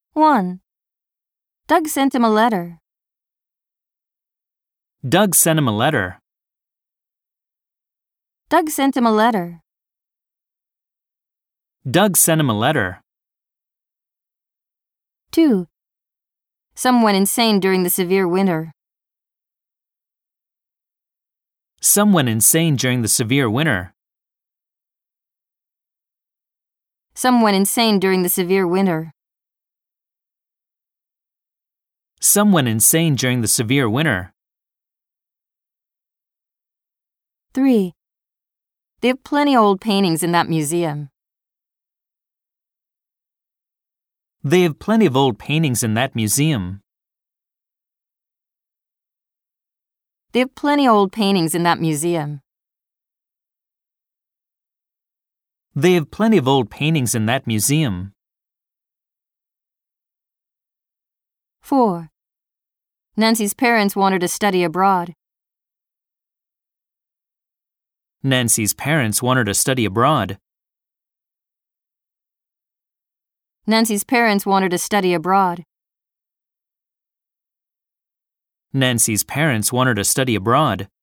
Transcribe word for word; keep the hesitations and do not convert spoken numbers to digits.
one. Doug sent him a letter. Doug sent him a letter. Doug sent him a letter. Doug sent him a letter. two. Some went insane during the severe winter. Some went insane during the severe winter. Some went insane during the severe winter. Some went insane during the severe winter. three. They have plenty of old paintings in that museum. They have plenty of old paintings in that museum. They have plenty of old paintings in that museum. They have plenty of old paintings in that museum. four. Nancy's parents want her to study abroad. Nancy's parents want her to study abroad. Nancy's parents want her to study abroad. Nancy's parents want her to study abroad.